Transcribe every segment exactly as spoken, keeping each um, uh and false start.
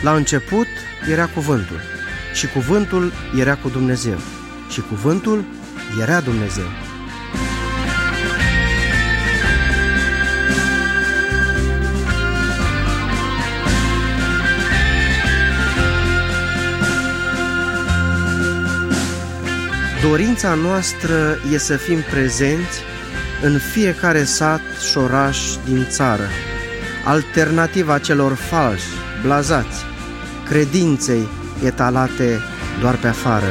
La început era cuvântul și cuvântul era cu Dumnezeu și cuvântul era Dumnezeu. Dorința noastră e să fim prezenți în fiecare sat și oraș din țară, alternativa celor falși, blazați, credinței etalate doar pe afară.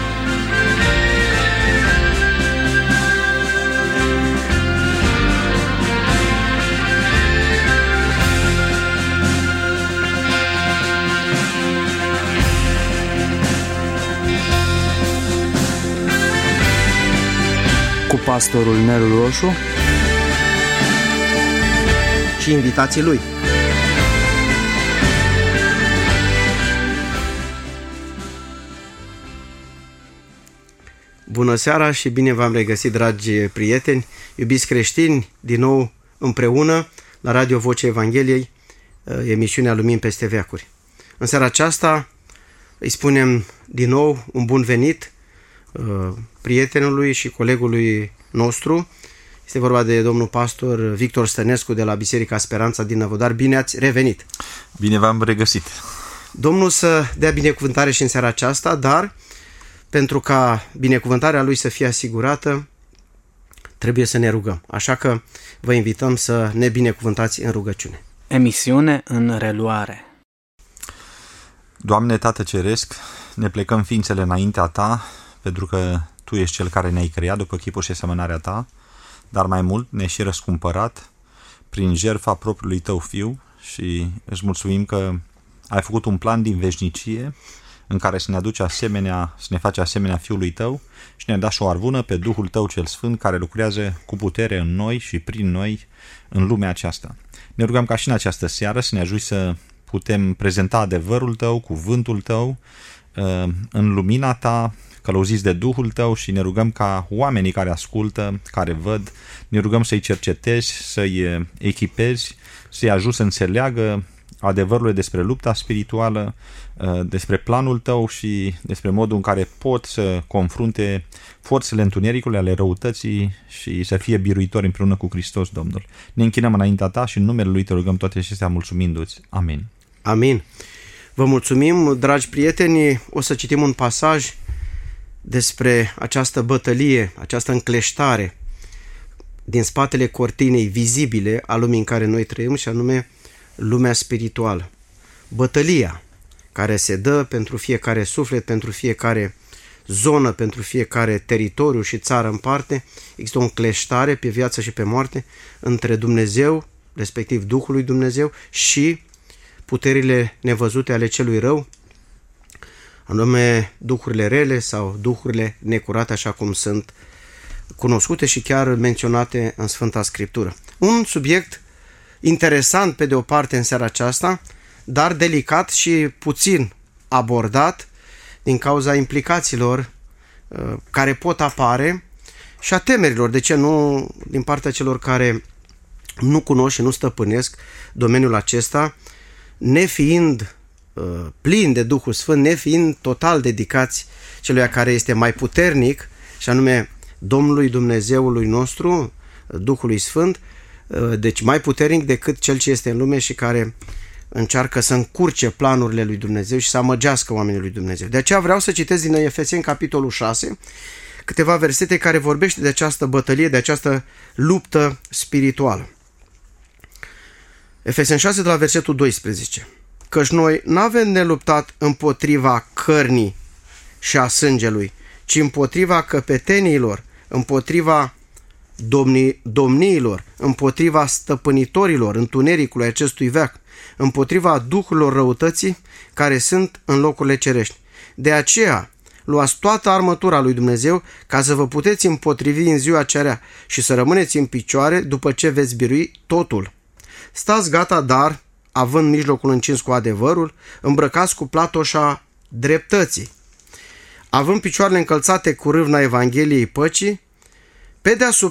Cu pastorul Nelu Roșu și invitații lui. Bună seara și bine v-am regăsit, dragi prieteni, iubiți creștini, din nou împreună la Radio Vocea Evangheliei, emisiunea Lumini peste veacuri. În seara aceasta îi spunem din nou un bun venit prietenului și colegului nostru. Este vorba de domnul pastor Victor Stănescu de la Biserica Speranța din Năvodar. Bine ați revenit! Bine v-am regăsit! Domnul să dea binecuvântare și în seara aceasta, dar pentru ca binecuvântarea Lui să fie asigurată, trebuie să ne rugăm. Așa că vă invităm să ne binecuvântați în rugăciune. Emisiune în reluare. Doamne Tată Ceresc, ne plecăm ființele înaintea Ta, pentru că Tu ești Cel care ne-ai creat după chipul și asemănarea Ta, dar mai mult ne-ai și răscumpărat prin jertfa propriului Tău Fiu și îți mulțumim că ai făcut un plan din veșnicie în care să ne aduci asemenea, să ne faci asemenea Fiului Tău și ne-ai dat și o arvună pe Duhul Tău cel Sfânt care lucrează cu putere în noi și prin noi în lumea aceasta. Ne rugăm ca și în această seară să ne ajut să putem prezenta adevărul Tău, cuvântul Tău, în lumina Ta, călăuziți de Duhul Tău și ne rugăm ca oamenii care ascultă, care văd, ne rugăm să-i cercetezi, să-i echipezi, să-i ajuți să înțeleagă adevărurile despre lupta spirituală, despre planul Tău și despre modul în care pot să confrunte forțele întunericului ale răutății și să fie biruitori împreună cu Hristos Domnul. Ne închinăm înaintea Ta și în numele Lui Te rugăm toate acestea mulțumindu-ți. Amin. Amin. Vă mulțumim, dragi prieteni. O să citim un pasaj despre această bătălie, această încleștare din spatele cortinei vizibile a lumii în care noi trăim, și anume lumea spirituală. Bătălia care se dă pentru fiecare suflet, pentru fiecare zonă, pentru fiecare teritoriu și țară în parte. Există o încleștare pe viață și pe moarte între Dumnezeu, respectiv Duhul lui Dumnezeu, și puterile nevăzute ale celui rău, anume duhurile rele sau duhurile necurate, așa cum sunt cunoscute și chiar menționate în Sfânta Scriptură. Un subiect interesant pe de o parte în seara aceasta, dar delicat și puțin abordat din cauza implicațiilor uh, care pot apare și a temerilor, de ce nu, din partea celor care nu cunosc și nu stăpânesc domeniul acesta, nefiind uh, plini de Duhul Sfânt, nefiind total dedicați celuia care este mai puternic, și anume Domnului Dumnezeului nostru, Duhului Sfânt, uh, deci mai puternic decât cel ce este în lume și care încearcă să încurce planurile lui Dumnezeu și să amăgească oamenii lui Dumnezeu. De aceea vreau să citesc din Efeseni, capitolul șase, câteva versete care vorbește de această bătălie, de această luptă spirituală. Efeseni șase, de la versetul doisprezece. Căci noi n-avem de luptat împotriva cărnii și a sângelui, ci împotriva căpeteniilor, împotriva domni, domniilor, împotriva stăpânitorilor întunericului acestui veac, împotriva duhurilor răutății care sunt în locurile cerești. De aceea, luați toată armătura lui Dumnezeu ca să vă puteți împotrivi în ziua cerea și să rămâneți în picioare după ce veți birui totul. Stați gata, dar, având mijlocul încins cu adevărul, îmbrăcați cu platoșa dreptății, având picioarele încălțate cu râvna Evangheliei păcii, pe deasupra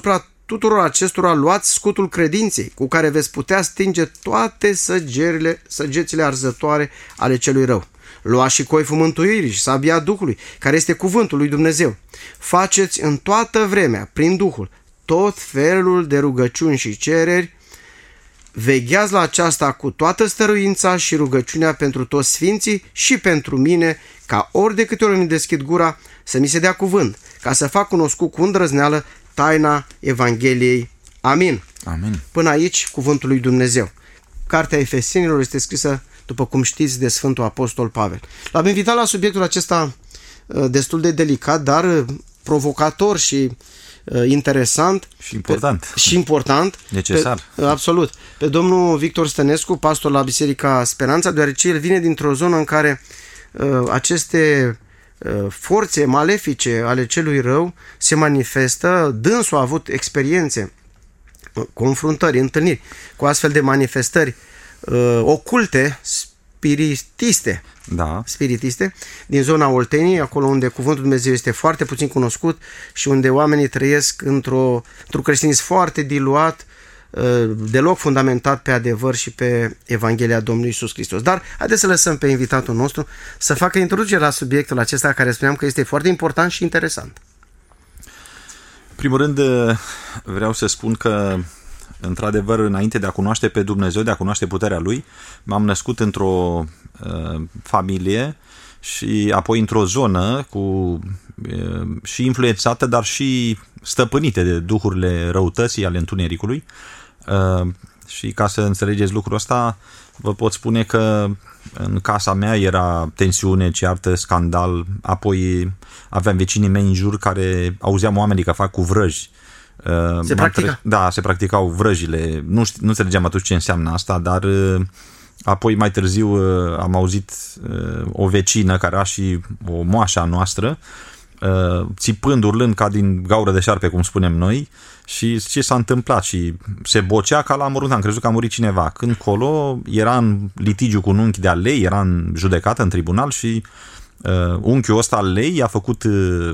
tuturor acestora luați scutul credinței, cu care veți putea stinge toate săgerile, săgețile arzătoare ale celui rău. Luați și coiful mântuirii și sabia Duhului, care este cuvântul lui Dumnezeu. Faceți în toată vremea, prin Duhul, tot felul de rugăciuni și cereri. Vegheați la aceasta cu toată stăruința și rugăciunea pentru toți sfinții și pentru mine, ca ori de câte ori îmi deschid gura, să mi se dea cuvânt, ca să fac cunoscut cu îndrăzneală taina Evangheliei. Amin. Amin. Până aici, cuvântul lui Dumnezeu. Cartea Efesenilor este scrisă, după cum știți, de Sfântul Apostol Pavel. L-am invitat la subiectul acesta destul de delicat, dar provocator și interesant. Și important. Pe, și important. Necesar. Pe, absolut. Pe domnul Victor Stănescu, pastor la Biserica Speranța, deoarece el vine dintr-o zonă în care uh, aceste uh, forțe malefice ale celui rău se manifestă. Dânsul a avut experiențe, confruntări, întâlniri cu astfel de manifestări uh, oculte, spiritiste, da. spiritiste, din zona Olteniei, acolo unde cuvântul Dumnezeu este foarte puțin cunoscut și unde oamenii trăiesc într-o, într-un creștinism foarte diluat, deloc fundamentat pe adevăr și pe Evanghelia Domnului Iisus Hristos. Dar haideți să lăsăm pe invitatul nostru să facă introducere la subiectul acesta, care spuneam că este foarte important și interesant. În primul rând, vreau să spun că într-adevăr, înainte de a cunoaște pe Dumnezeu, de a cunoaște puterea Lui, m-am născut într-o uh, familie și apoi într-o zonă cu uh, și influențată, dar și stăpânite de duhurile răutății ale întunericului. Uh, și ca să înțelegeți lucrul ăsta, vă pot spune că în casa mea era tensiune, ceartă, scandal, apoi aveam vecinii mei în jur care auzeam oamenii că fac cu vrăji. Se practica? Da, se practicau vrăjile. Nu, știu, nu înțelegeam atunci ce înseamnă asta, dar apoi mai târziu am auzit o vecină care era și o moașă a noastră, țipând, urlând ca din gaură de șarpe, cum spunem noi, și ce s-a întâmplat și se bocea ca la mormânt. Am crezut că a murit cineva. Când colo era în litigiu cu un unchi de-al lei, era în judecată, în tribunal și uh, unchiul ăsta al lei a făcut uh,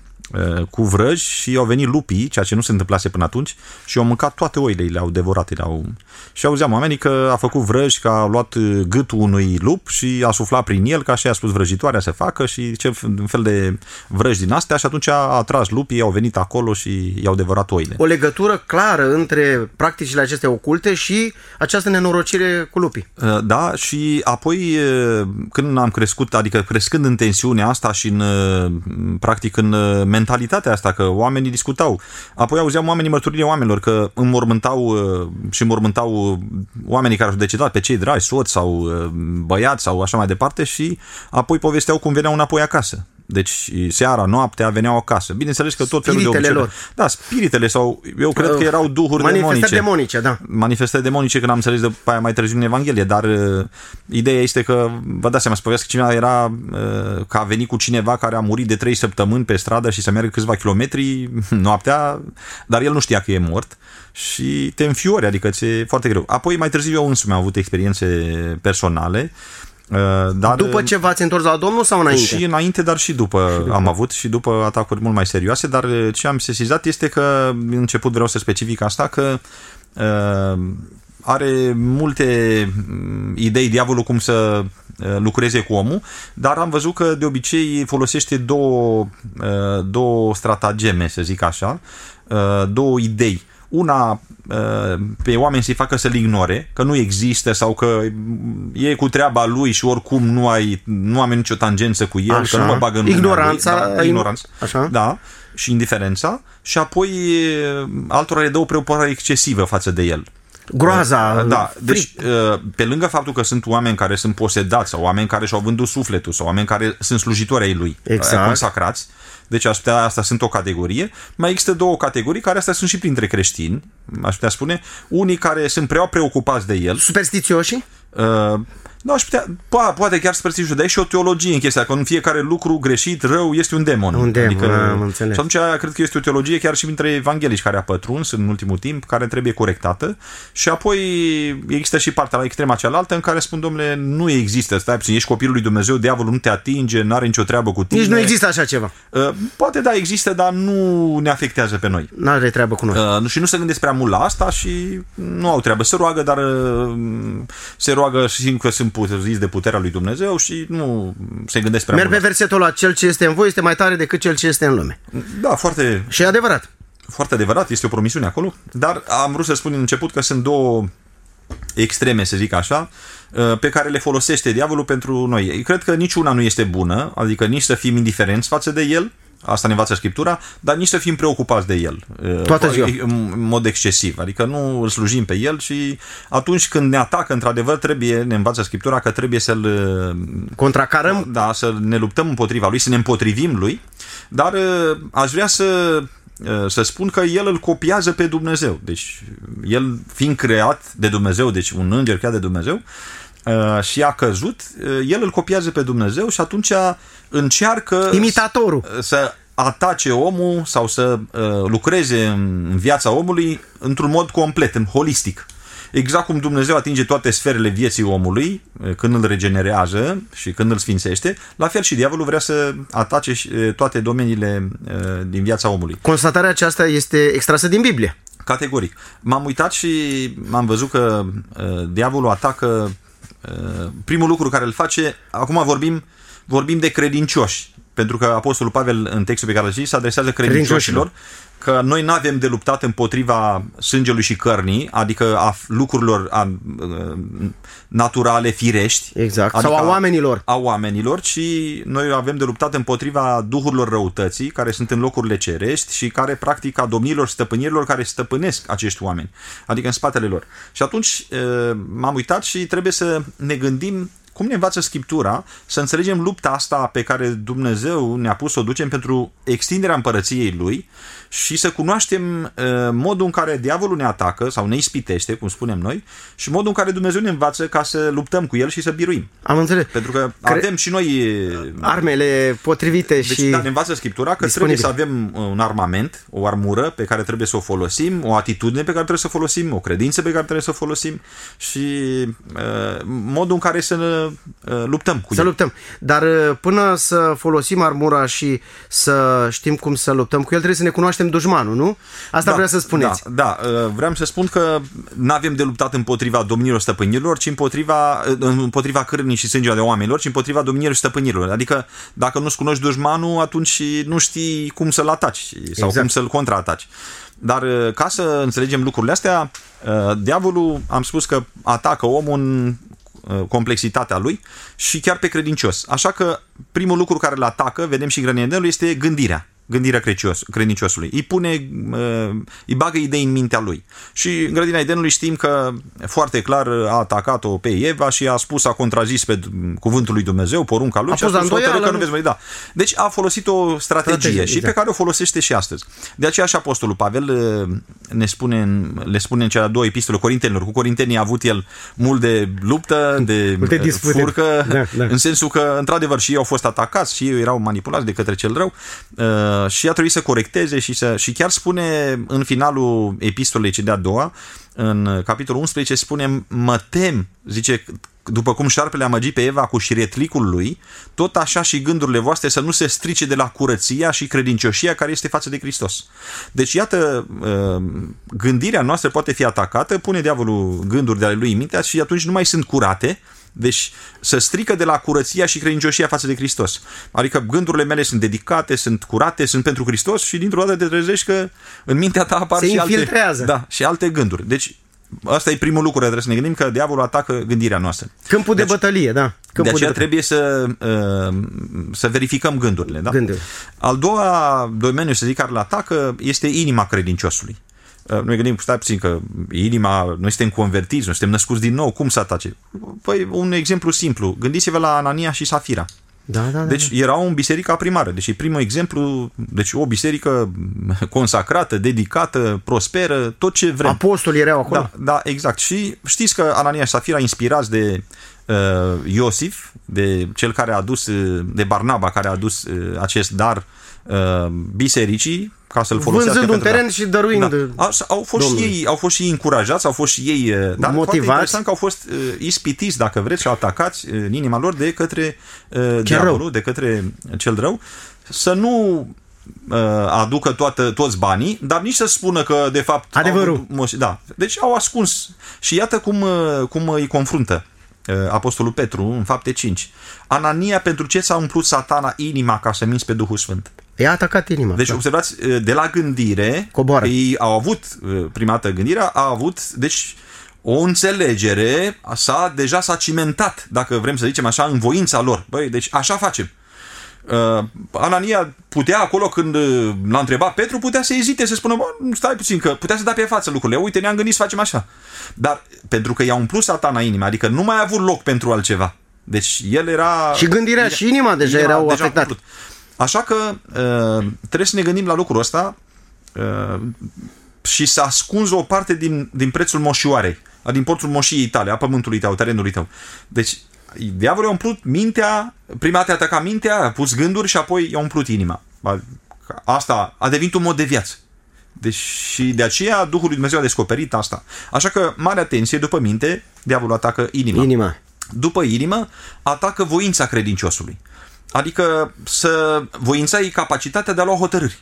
cu vrăji și au venit lupii, ceea ce nu se întâmplase până atunci, și au mâncat toate oile, le-au devorat. Le-au... Și auzeam oamenii că a făcut vrăji, că a luat gâtul unui lup și a suflat prin el, că așa i-a spus vrăjitoarea să facă și ce fel de vrăji din astea, și atunci a atras lupii, au venit acolo și i-au devorat oile. O legătură clară între practicile acestea oculte și această nenorocire cu lupii. Da, și apoi când am crescut, adică crescând în tensiunea asta și în, practic în mentalitatea asta, că oamenii discutau. Apoi auzeam oamenii mărturile oamenilor că înmormântau și înmormântau oamenii care au decedat, pe cei dragi, soți sau băiați sau așa mai departe, și apoi povesteau cum veneau înapoi acasă. Deci seara, noaptea veneau acasă. Bineînțeles că tot felul de obicei. lor. Da, spiritele sau eu cred că erau duhuri manifestări demonice. demonice, da. Manifestări demonice, când am înțeles de aia mai târziu în Evanghelie, dar uh, ideea este că, vă dați seama, să povesc că cineva era uh, că a venit cu cineva care a murit de trei săptămâni pe stradă și să meargă câțiva kilometri noaptea, dar el nu știa că e mort și te înfiori, adică ți-e foarte greu. Apoi mai târziu eu însumi am avut experiențe personale. Dar, după ce v-ați întors la Domnul sau înainte? Și înainte, dar și după, și după am avut și după atacuri mult mai serioase, dar ce am sesizat este că, în început vreau să specific asta, că uh, are multe idei diavolul cum să lucreze cu omul, dar am văzut că de obicei folosește două, uh, două stratageme, să zic așa, uh, două idei. Una, pe oameni să-i facă să-l ignore, că nu există sau că e cu treaba lui și oricum nu, ai, nu am nicio tangență cu el, așa. Că nu mă bag în ignoranța, lui, da, ignoranța, așa. Da, și indiferența, și apoi altora le dă o preocupare excesivă față de el. Groaza, da, deci pe lângă faptul că sunt oameni care sunt posedați sau oameni care și-au vândut sufletul sau oameni care sunt slujitori ai lui, exact. Consacrați, deci aș putea, asta sunt o categorie, mai există două categorii care astea sunt și printre creștini, aș putea spune, unii care sunt prea preocupați de el. Superstițioși? Uh, Da, aș putea, po- poate chiar spre dar e și o teologie în chestia, că în fiecare lucru greșit, rău, este un demon. Un demon, adică, am înțeles. Și atunci cred că este o teologie chiar și dintre evanghelici care a pătruns în ultimul timp, care trebuie corectată. Și apoi există și partea la extrema cealaltă în care spun, domnule, nu există, stai puțin, ești copilul lui Dumnezeu, diavolul nu te atinge, nu are nicio treabă cu tine. Nici nu există așa ceva. Uh, poate da, există, dar nu ne afectează pe noi. Nu are treabă cu noi. Uh, și nu se gândesc prea mult la asta și nu au treabă. Se roagă, dar uh, se roagă și simt că sunt puternici de puterea lui Dumnezeu și nu se gândesc prea Merg mult. pe versetul ăla, cel ce este în voi este mai tare decât cel ce este în lume. Da, foarte, Și e adevărat. foarte adevărat, este o promisiune acolo, dar am vrut să spun în început că sunt două extreme, să zic așa, pe care le folosește diavolul pentru noi. Cred că niciuna nu este bună, adică nici să fim indiferenți față de el, asta ne învață Scriptura, dar nici să fim preocupați de el. Toată ziua. În mod excesiv. Adică nu îl slujim pe el și atunci când ne atacă, într-adevăr, trebuie, ne învață Scriptura că trebuie să-l Contracarăm. Da, să ne luptăm împotriva lui, să ne împotrivim lui, dar aș vrea să să spun că el îl copiază pe Dumnezeu. Deci, el fiind creat de Dumnezeu, deci un înger creat de Dumnezeu, și a căzut, el îl copiază pe Dumnezeu și atunci încearcă Imitatorul. să atace omul sau să lucreze în viața omului într-un mod complet, în holistic. Exact cum Dumnezeu atinge toate sferele vieții omului când îl regenerează și când îl sfințește, la fel și diavolul vrea să atace toate domeniile din viața omului. Constatarea aceasta este extrasă din Biblie. Categoric. M-am uitat și m-am văzut că diavolul atacă, primul lucru care îl face, acum vorbim, vorbim de credincioși, pentru că Apostolul Pavel în textul pe care îl citim se adresează credincioșilor, că noi nu avem de luptat împotriva sângelui și cărnii, adică a lucrurilor a, a, naturale, firești. Exact. Adică sau a oamenilor. A oamenilor, ci noi avem de luptat împotriva duhurilor răutății, care sunt în locurile cerești și care, practic, a domnilor, stăpânirilor care stăpânesc acești oameni, adică în spatele lor. Și atunci m-am uitat și trebuie să ne gândim cum ne învață Scriptura să înțelegem lupta asta pe care Dumnezeu ne-a pus să o ducem pentru extinderea împărăției Lui și să cunoaștem uh, modul în care diavolul ne atacă sau ne ispitește, cum spunem noi, și modul în care Dumnezeu ne învață ca să luptăm cu el și să biruim. Am înțeles. Pentru că Cre- avem și noi armele potrivite deci, și da, ne învață Scriptura că disponibile. trebuie să avem un armament, o armură pe care trebuie să o folosim, o atitudine pe care trebuie să o folosim, o credință pe care trebuie să o folosim și uh, modul în care să ne uh, luptăm cu să el. luptăm. Dar uh, până să folosim armura și să știm cum să luptăm cu el, trebuie să ne cunoaștem dușmanul, nu? Asta da, vreau să spuneți. Da, da, vreau să spun că nu avem de luptat împotriva domnilor stăpânilor, ci împotriva, împotriva cărnii și sângelui de oamenilor, ci împotriva domnilor și stăpânilor. Adică dacă nu-ți cunoști dușmanul, atunci nu știi cum să-l ataci sau exact. cum să-l contraataci. Dar ca să înțelegem lucrurile astea, diavolul, am spus că atacă omul în complexitatea lui și chiar pe credincios. Așa că primul lucru care îl atacă, vedem și în grădina Edenului, este gândirea. Gândirea credinciosului. Îi pune, îi bagă idei în mintea lui. Și în grădina Edenului știm că foarte clar a atacat-o pe Eva și a spus, a contrazis pe cuvântul lui Dumnezeu, porunca lui, a și a spus îndoială, că nu veți mai da. Deci a folosit o strategie, strategie și exact. Pe care o folosește și astăzi. De aceea și Apostolul Pavel ne spune, le spune în cele două epistole Corintenilor. Cu corintenii a avut el mult de luptă, de furcă, da, da. În sensul că, într-adevăr, și ei au fost atacați și ei erau manipulați de către cel rău. Și a trebuit să corecteze și, să, și chiar spune în finalul epistolei ce de-a doua, în capitolul unsprezece, spune, mă tem, zice, după cum șarpele a amăgit pe Eva cu șiretlicul lui, tot așa și gândurile voastre să nu se strice de la curăția și credincioșia care este față de Hristos. Deci, iată, gândirea noastră poate fi atacată, pune diavolul gânduri de ale lui în mintea și atunci nu mai sunt curate. Deci să strică de la curăția și credincioșia față de Hristos. Adică gândurile mele sunt dedicate, sunt curate, sunt pentru Hristos și dintr-o dată te trezești că în mintea ta apar se și infiltrează. alte, da, și alte gânduri. Deci asta e primul lucru, trebuie să ne gândim că diavolul atacă gândirea noastră. Câmpul deci, de bătălie, da. Câmpul de aceea de trebuie să, să verificăm gândurile. Da? Gânduri. Al doua domeniu, să zic, care îl atacă este inima credinciosului. Noi gândim, stai puțin, că inima, noi suntem convertiți, noi suntem născuți din nou, cum să atace? Păi, un exemplu simplu, gândiți-vă la Anania și Safira. Da, da, da, deci erau în biserica primară, deci e primul exemplu, deci o biserică consacrată, dedicată, prosperă, tot ce vrem. Apostolii erau acolo. Da, da, exact. Și știți că Anania și Safira, inspirați de uh, Iosif, de cel care a adus, uh, de Barnaba, care a adus uh, acest dar uh, bisericii, ca să-l folosească vânzând un pentru... teren și dăruind... Da. Au, au, fost și ei, au fost și ei încurajați, au fost și ei... Uh, dar motivați. foarte interesant că au fost uh, ispitiți, dacă vreți, și atacați uh, în inima lor de către uh, diavolul, rău. de către cel rău, să nu... aducă toată, toți banii, dar nici să spună că de fapt adevărul. Au, da. Deci au ascuns. Și iată cum, cum îi confruntă Apostolul Petru în Fapte cinci. Anania, pentru ce s-a umplut Satana inima ca să minți pe Duhul Sfânt? I-a atacat inima. Deci da. observați, de la gândire, coboară. Ei au avut, prima dată gândirea, a avut, deci o înțelegere s-a, deja s-a cimentat, dacă vrem să zicem așa, în voința lor. Băi, deci așa facem. Uh, Anania putea acolo când l-a întrebat Petru, putea să ezite, să spună, bă, stai puțin, că putea să dea pe față lucrurile, uite, ne-am gândit să facem așa, dar pentru că i-a umplut Satana inima, adică nu mai a avut loc pentru altceva, deci el era... Și gândirea inima, și inima deja inima, erau deja afectate. Așa că uh, trebuie să ne gândim la lucrul ăsta uh, și să ascunzi o parte din, din prețul moșioarei, din portul moșiei tale, a pământului tău, terenului tău. Deci diavolul a umplut mintea, prima dată a atacat mintea, a pus gânduri și apoi i-a umplut inima. Asta a devenit un mod de viață. Deci și de aceea Duhul lui Dumnezeu a descoperit asta. Așa că, mare atenție, după minte, diavolul atacă inima. Inima. După inimă, atacă voința credinciosului. Adică să voința e capacitatea de a lua hotărâri.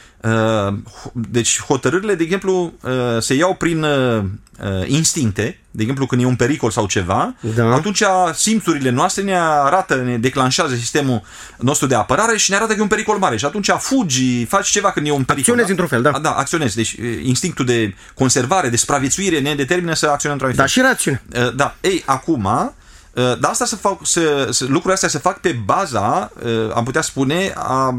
Deci hotărârile, de exemplu, se iau prin instincte, de exemplu când e un pericol sau ceva, da. Atunci simțurile noastre ne arată, ne declanșează sistemul nostru de apărare și ne arată că e un pericol mare și atunci fugi, faci ceva când e un pericol. Acționezi într-un fel, da. Da, acționezi. Deci instinctul de conservare, de supraviețuire ne determină să acționăm într-un fel. Da, și rațiune. Da, ei, acum... Dar asta să fac, să, să, lucrurile astea se fac pe baza, am putea spune, a,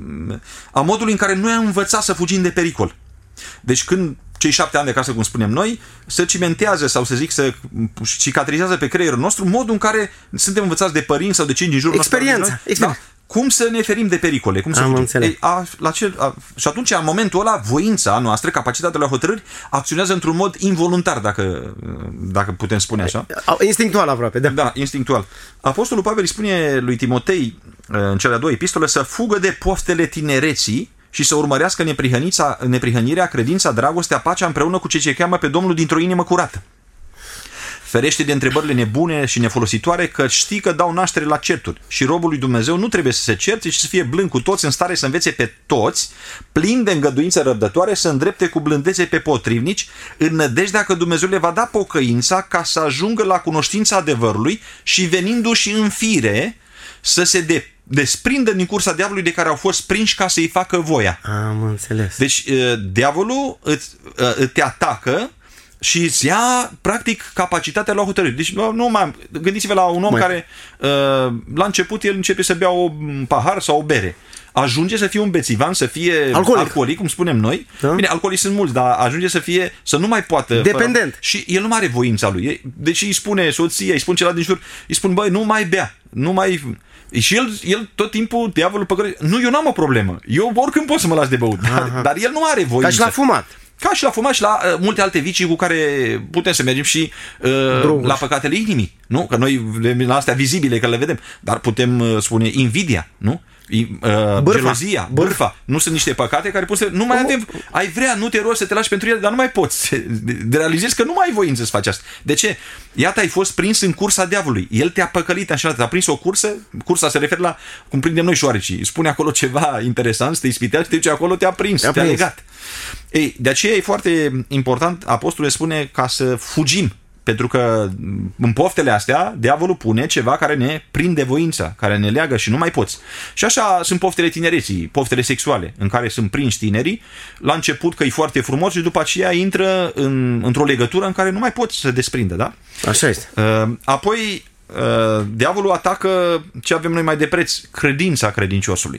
a modului în care noi am învățat să fugim de pericol. Deci când cei șapte ani de acasă, cum spunem noi, se cimentează sau să zic, să cicatrizează pe creierul nostru modul în care suntem învățați de părinți sau de cei din jurul nostru. Experiența. Da? Cum să ne ferim de pericole. Cum să am înțeles. Ei, a, la cel, a, și atunci, în momentul ăla, voința noastră, capacitatea la hotărâri, acționează într-un mod involuntar, dacă, dacă putem spune așa. Instinctual aproape, da. Da, instinctual. Apostolul Pavel îi spune lui Timotei, în cele două epistole, să fugă de poftele tinereții și să urmărească neprihănirea, credința, dragostea, pacea împreună cu cei ce cheamă pe Domnul dintr-o inimă curată. Ferește de întrebările nebune și nefolositoare, că știi că dau naștere la certuri. Și robul lui Dumnezeu nu trebuie să se certe, ci să fie blând cu toți, în stare să învețe pe toți, plin de îngăduință răbdătoare, să îndrepte cu blândețe pe potrivnici, în nădejdea că Dumnezeu le va da pocăința ca să ajungă la cunoștința adevărului și venindu-și în fire să se de, desprindă din cursa diavolului de care au fost prinși ca să-i facă voia. Am înțeles. Deci diavolul îți, te atacă și îți ia, practic, capacitatea la hotărâri. Deci, nu, nu mai, gândiți-vă la un om mai. care, uh, la început, el începe să bea un pahar sau o bere. Ajunge să fie un bețivan, să fie alcoolic, alcoolic cum spunem noi. Da? Bine, alcoolici sunt mulți, dar ajunge să fie, să nu mai poată. Dependent. Fără, și el nu mai are voința lui. Deci îi spune soția, îi spune celălalt din jur, îi spun, băi, nu mai bea, nu mai... Și el, el tot timpul, diavolul păcărește. Nu, eu n-am o problemă. Eu oricând pot să mă las de băut. Dar, dar el nu are voință. Ca și la fumat. Ca și la fumat și la uh, multe alte vicii cu care putem să mergem și uh, la păcatele inimii, nu? Că noi la astea vizibile că le vedem, dar putem uh, spune invidia, nu? Uh, bârfa. Gelozia, bârfa. Nu sunt niște păcate care poți să... Nu mai avem... Ai vrea, nu te rogi să te lași pentru ele, dar nu mai poți. De realizezi că nu mai ai voință să faci asta. De ce? Iată, ai fost prins în cursa diavolului. El te-a păcălit așa, te-a prins o cursă. Cursa se referă la cum prindem noi șoarecii. Spune acolo ceva interesant, să te ispitează, te duce acolo, te-a prins, te-a, te-a legat. Ei, de aceea e foarte important, apostolul spune, ca să fugim. Pentru că în poftele astea, diavolul pune ceva care ne prinde voința, care ne leagă și nu mai poți. Și așa sunt poftele tinereții, poftele sexuale, în care sunt prinși tinerii, la început că e foarte frumos și după aceea intră în, într-o legătură în care nu mai poți să desprindă, da? Așa este. Apoi, diavolul atacă ce avem noi mai de preț, credința credinciosului.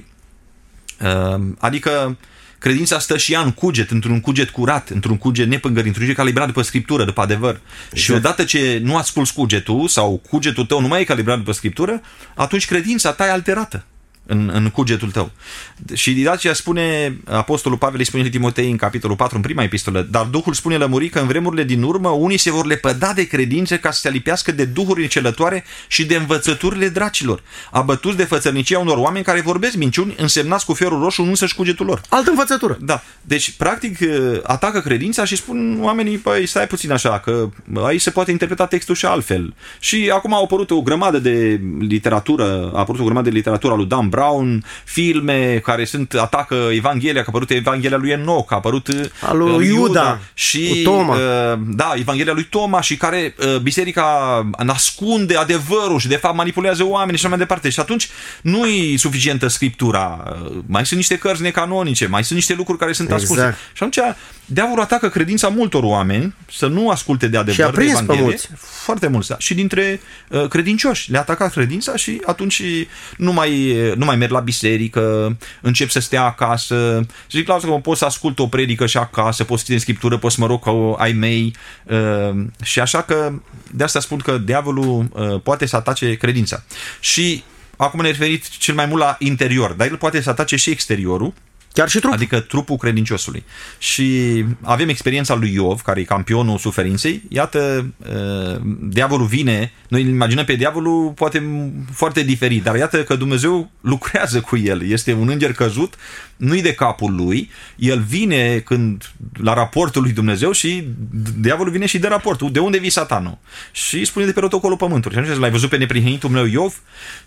Adică credința stă și ea în cuget, într-un cuget curat, într-un cuget nepângărit, într-un cuget calibrat după Scriptură, după adevăr. Exact. Și odată ce nu asculți cugetul sau cugetul tău nu mai e calibrat după Scriptură, atunci credința ta e alterată. în, în cugetul tău. Și de aceea spune, Apostolul Pavel îi spune lui Timotei în capitolul patru, în prima epistolă, dar Duhul spune lămurit că în vremurile din urmă unii se vor lepăda de credință ca să se alipească de duhuri încelătoare și de învățăturile dracilor, abătuți de fățărnicia unor oameni care vorbesc minciuni, însemnați cu ferul roșu în însăși cugetul lor. Altă învățătură. Da. Deci, practic, atacă credința și spun oamenii, păi, stai puțin așa, că aici se poate interpreta textul și altfel. Și acum a apărut o grămadă de literatură, a apărut o grămadă de literatură a lui Dan Brown, filme care sunt, atacă Evanghelia, că a apărut Evanghelia lui Enoch, a apărut a lui Iuda, Iuda și Toma. Da, Evanghelia lui Toma, și care biserica ascunde adevărul și de fapt manipulează oamenii și așa mai departe. Și atunci nu e suficientă Scriptura, mai sunt niște cărți necanonice, mai sunt niște lucruri care sunt ascunse. Exact. Și atunci diavolul atacă credința multor oameni să nu asculte de adevăr, de Evanghelie. Mulți. Foarte mulți, da. Și dintre uh, credincioși le-a atacat credința și atunci nu mai, nu mai merg la biserică, încep să stea acasă. Și zic, lasă că pot să ascult o predică și acasă, pot să citi în Scriptură, pot să mă rog ca ai mei. Uh, și așa că de asta spun că diavolul uh, poate să atace credința. Și acum ne referit cel mai mult la interior, dar el poate să atace și exteriorul. Chiar și trupul. Adică trupul credinciosului. Și avem experiența lui Iov, care e campionul suferinței. Iată, diavolul vine, noi îl imaginăm pe diavolul poate foarte diferit, dar iată că Dumnezeu lucrează cu el. Este un înger căzut, nu-i de capul lui, el vine când la raportul lui Dumnezeu și diavolul vine și de raportul. De unde vii, Satanul? Și spune de pe rotocolul pământului. Și atunci l-ai văzut pe neprihănitul meu Iov?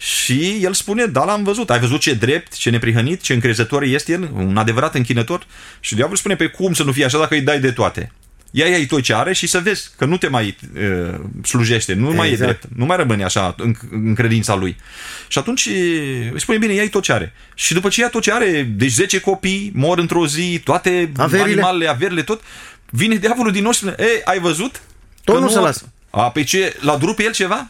Și el spune, da, l-am văzut. Ai văzut ce drept, ce neprihănit, ce încrezător este el? Un adevărat închinător? Și diavolul spune, pe cum să nu fie așa dacă îi dai de toate? Ia-i tot ce are și să vezi că nu te mai uh, slujește, nu exact. mai e drept, nu mai rămâne așa în, în credința lui. Și atunci îi spune, bine, ia-i tot ce are. Și după ce ia tot ce are, deci zece copii mor într-o zi, toate averile. animalele, averile, tot, vine diavolul din nou și spune, ei, ai văzut? Tot că nu se lasă. A, pe ce? L-a durut pe el ceva?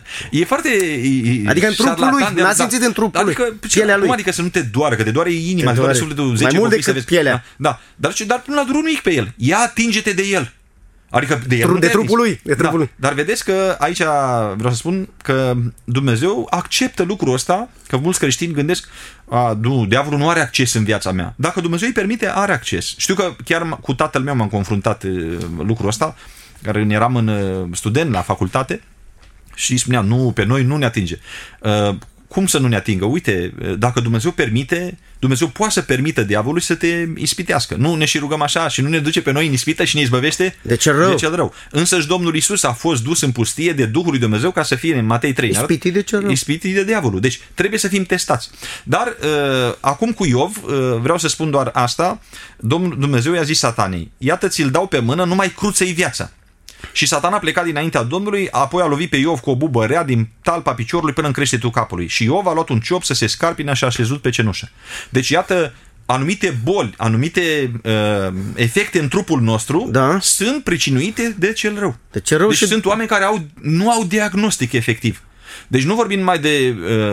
E foarte... E, adică în trupul lui, n-a simțit în trupul adică, lui, pielea lui. Cum adică să nu te doară? Că te doare inima, te doare sufletul, zece mai mult copii, decât pielea. Da, da. Dar, dar nu l-a durut nimic pe el. Ia, atinge-te de el. Adică de el, de, de trupul lui. De trupul da. lui. Dar vedeți că aici vreau să spun că Dumnezeu acceptă lucrul ăsta, că mulți creștini gândesc, a, nu, diavolul nu are acces în viața mea. Dacă Dumnezeu îi permite, are acces. Știu că chiar cu tatăl meu m-am confruntat lucrul ăsta, care eram în student la facultate și spunea, nu, pe noi nu ne atinge. Uh, cum să nu ne atingă? Uite, dacă Dumnezeu permite, Dumnezeu poate să permită diavolului să te ispitească. Nu ne și rugăm așa și nu ne duce pe noi în ispită și ne izbăvește de cel rău. De cel rău. Însăși Domnul Iisus a fost dus în pustie de Duhul lui Dumnezeu ca să fie în Matei trei. Ispitit de cel rău. Ispitit de diavolul. Deci trebuie să fim testați. Dar uh, acum cu Iov, uh, vreau să spun doar asta, Domnul Dumnezeu i-a zis Satanei, iată ți-l dau pe mână, numai cruță-i viața. Și Satan a plecat dinaintea Domnului, apoi a lovit pe Iov cu o bubă rea din talpa piciorului până în creștetul capului. Și Iov a luat un ciop să se scarpine și a șezut pe cenușă. Deci iată, anumite boli, anumite uh, efecte în trupul nostru da. sunt pricinuite de cel rău. De cel rău deci și... sunt oameni care au, nu au diagnostic efectiv. Deci nu vorbim numai de,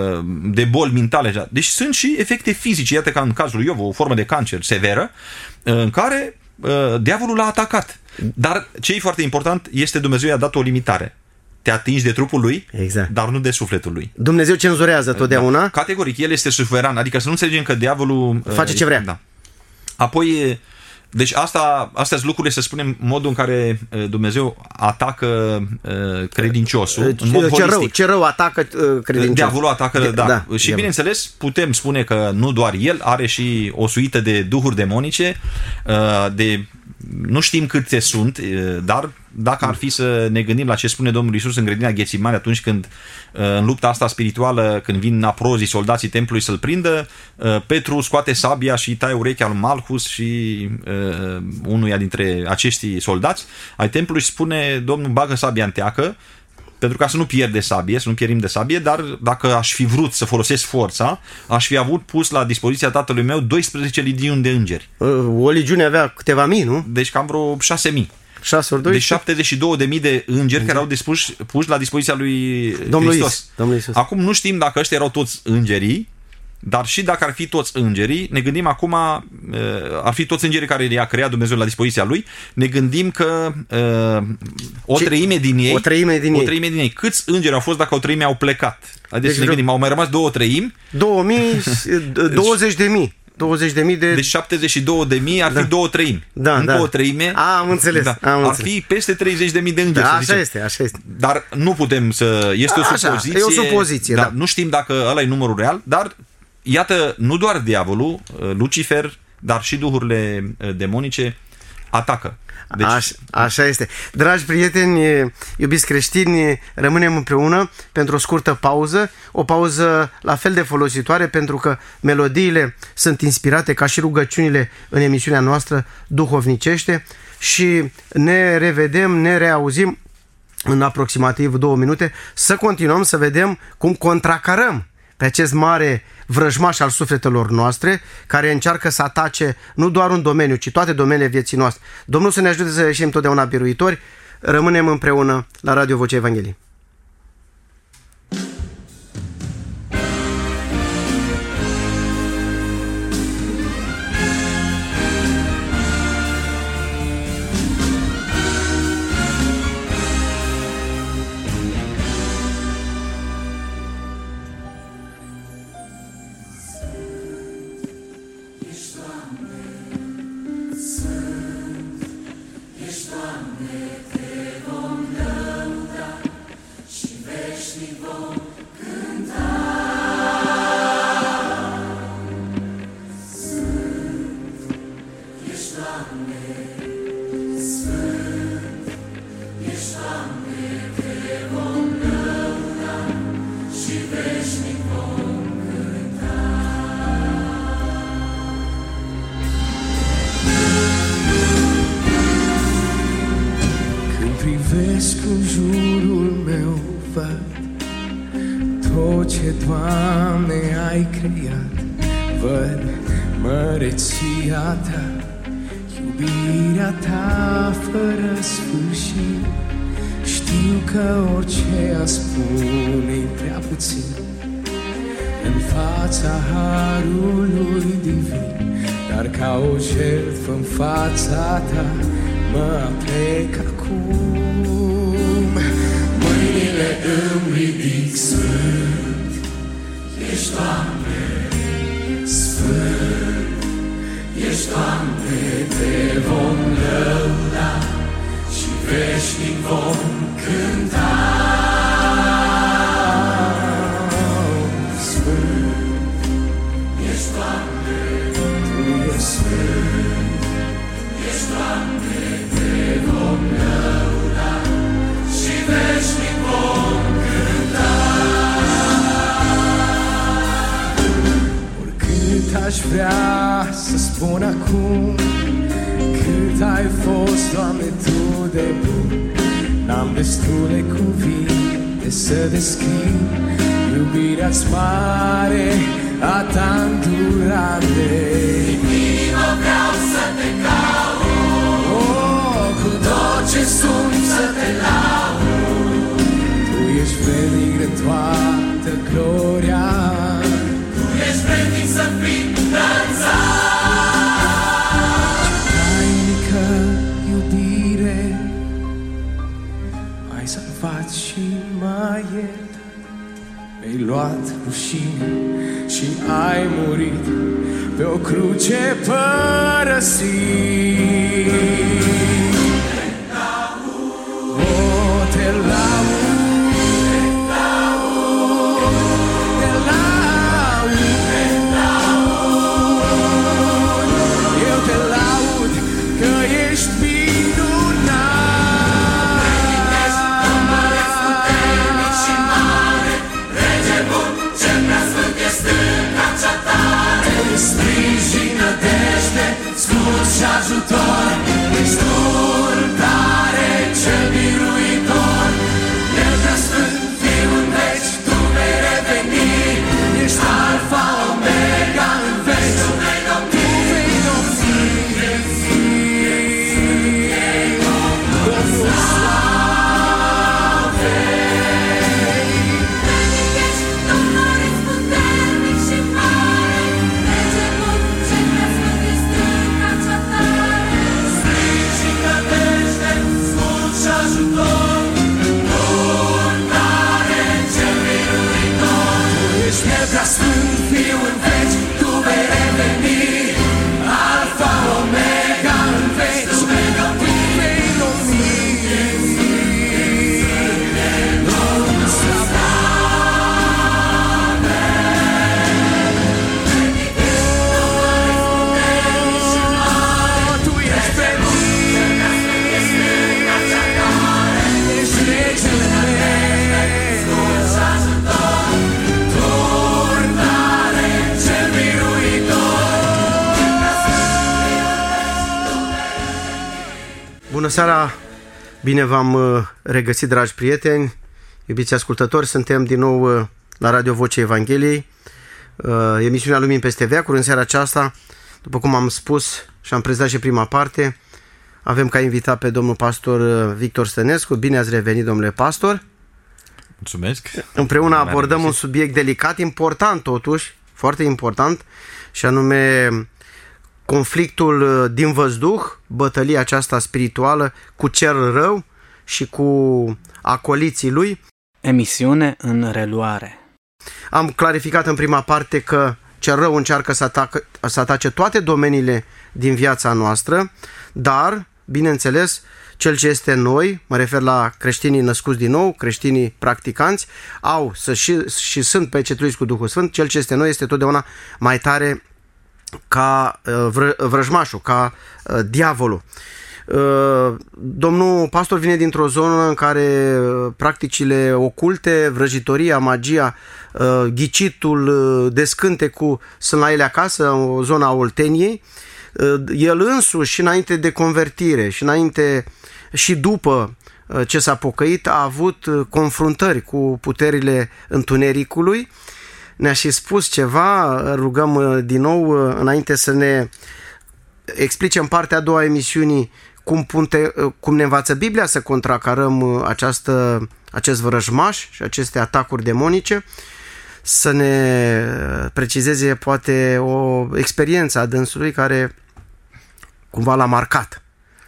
de boli mentale, deci sunt și efecte fizice, iată ca în cazul lui Iov, o formă de cancer severă, în care diavolul l-a atacat. Dar ce e foarte important este Dumnezeu i-a dat o limitare. Te atingi de trupul lui, exact. dar nu de sufletul lui. Dumnezeu cenzurează totdeauna. Da. Categoric, el este suveran, adică să nu înțelegem că diavolul face ce vrea. Da. Apoi, deci asta, astea sunt lucrurile, să spunem, modul în care Dumnezeu atacă uh, credinciosul. Uh, în mod ce, rău, ce rău atacă uh, credinciosul. Diavolul atacă, da. da. Și diavol. bineînțeles, putem spune că nu doar el, are și o suită de duhuri demonice, uh, de nu știm câte sunt, dar dacă ar fi să ne gândim la ce spune Domnul Iisus în grădina Ghețimani atunci când în lupta asta spirituală, când vin naprozii, soldații templului să-l prindă, Petru scoate sabia și taie urechea lui Malchus și uh, unuia dintre acești soldați ai templului și spune, Domnul, bagă sabia în teacă pentru ca să nu pierde sabie, să nu pierim de sabie, dar dacă aș fi vrut să folosesc forța, aș fi avut pus la dispoziția tatălui meu doisprezece legiuni de îngeri. O legiune avea câteva mii, nu? Deci cam vreo șase mii. șase ori doi. Deci șaptezeci și două de mii de îngeri care erau dispuși, puși la dispoziția lui Domnul Hristos. Iisus. Domnul Iisus. Acum nu știm dacă ăștia erau toți îngerii, dar și dacă ar fi toți îngerii, ne gândim acum, ar fi toți îngerii care i-a creat Dumnezeu la dispoziția lui, ne gândim că o treime din ei, o treime din o ei. treime din ei, câți îngeri au fost dacă o treime au plecat? Deci, deci ne gândim, au mai rămas două treimi. două mii, douăzeci de mii. douăzeci de mii de... Deci șaptezeci și două de mii ar da. fi două treimi. Da, Încă da. o treime. A, am înțeles. Da. Am ar înțeles. fi peste treizeci de mii de îngeri. Da, să așa zicem. este, așa este. Dar nu putem să... Este o Așa, supoziție. e o supoziție, da. da. Nu știm dacă ăla e numărul real, dar iată, nu doar diavolul, Lucifer, dar și duhurile demonice atacă. Deci... Așa, așa este. Dragi prieteni, iubiți creștini, rămânem împreună pentru o scurtă pauză, o pauză la fel de folositoare, pentru că melodiile sunt inspirate ca și rugăciunile în emisiunea noastră duhovnicește și ne revedem, ne reauzim în aproximativ două minute să continuăm să vedem cum contracarăm pe acest mare vrăjmaș al sufletelor noastre, care încearcă să atace nu doar un domeniu, ci toate domeniile vieții noastre. Domnul să ne ajute să ieșim totdeauna biruitori. Rămânem împreună la Radio Vocea Evangheliei. Privesc în jurul meu, văd tot ce, Doamne, ai creat. Văd măreția Ta, iubirea Ta fără sfârșit. Știu că orice a spune-i prea puțin în fața harului divin, dar ca o jertfă în fața Ta mă aplec acum. Mâinile îmi ridic, Sfânt ești, Doamne, Sfânt ești, Doamne, Te vom lăuda și veșnic vom cânta. Sfânt ești, Doamne, Tu ești Sfânt ești, Doamne, Te vom lăuda și veșnic vom cânta. Oricât aș vrea să spun acum cât ai fost, Doamne, Tu de bun, n-am destule cuvinte să descriu iubirea-ți mare, a Ta îndurare. Inima vreau să Te caut, oh, cu tot ce sunt să Te laud. Tu ești vrednic de toată gloria, Tu ești vrednic să fii înălțat. Ce tainică iubire, m-ai salvat și m-ai iertat. Mi-ai luat rușine și ai murit pe o cruce părăsit. Te laud, oh, Te laud, Te laud, Te laud, eu Te laud că ești minunat. Ești puternic și mare, Rege bun, cel prea sfânt e stânca cea tare. Sprijin, nădejde, scut și ajutor. Bună seara! Bine v-am regăsit, dragi prieteni, iubiți ascultători. Suntem din nou la Radio Vocea Evangheliei, emisiunea Lumini peste veacuri. În seara aceasta, după cum am spus și am prezentat și prima parte, avem ca invitat pe domnul pastor Victor Stănescu. Bine ați revenit, domnule pastor! Mulțumesc! Împreună abordăm un subiect delicat, important totuși, foarte important, și anume conflictul din văzduh, bătălia aceasta spirituală cu cel rău și cu acoliții lui. Emisiune în reluare. Am clarificat în prima parte că cel rău încearcă să, atacă, să atace toate domeniile din viața noastră, dar, bineînțeles, cel ce este în noi, mă refer la creștinii născuți din nou, creștinii practicanți, au să și, și sunt pecetuiți cu Duhul Sfânt. Cel ce este în noi este totdeauna mai tare ca vră, vrăjmașul, ca uh, diavolul. Uh, domnul pastor vine dintr-o zonă în care uh, practicile oculte, vrăjitoria, magia, uh, ghicitul, uh, descântecul sunt la ele acasă, în zona Olteniei. Uh, el însuși, și înainte de convertire, și înainte și după uh, ce s-a pocăit, a avut uh, confruntări cu puterile întunericului. Ne-a și spus ceva, rugăm din nou, înainte să ne explice în partea a doua a emisiunii cum, punte, cum ne învață Biblia să contracarăm această, acest vrăjmaș și aceste atacuri demonice, să ne precizeze poate o experiență a dânsului care cumva l-a marcat.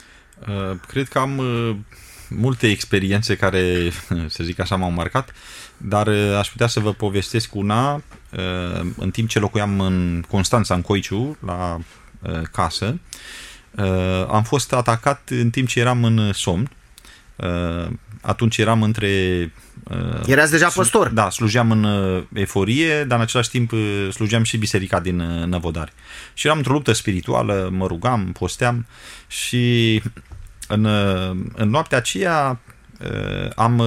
Cred că am multe experiențe care, să zic așa, m-au marcat, dar aș putea să vă povestesc una. În timp ce locuiam în Constanța, în Coiciu, la casă, am fost atacat în timp ce eram în somn. Atunci eram între... Erați deja păstor? Da, slujeam în eforie, dar în același timp slujeam și biserica din Năvodari. Și eram într-o luptă spirituală, mă rugam, posteam și în, în noaptea aceea am...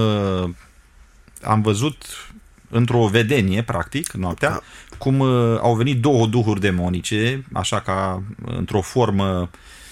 am văzut într-o vedenie, practic, noaptea, da, cum uh, au venit două duhuri demonice, așa ca într-o formă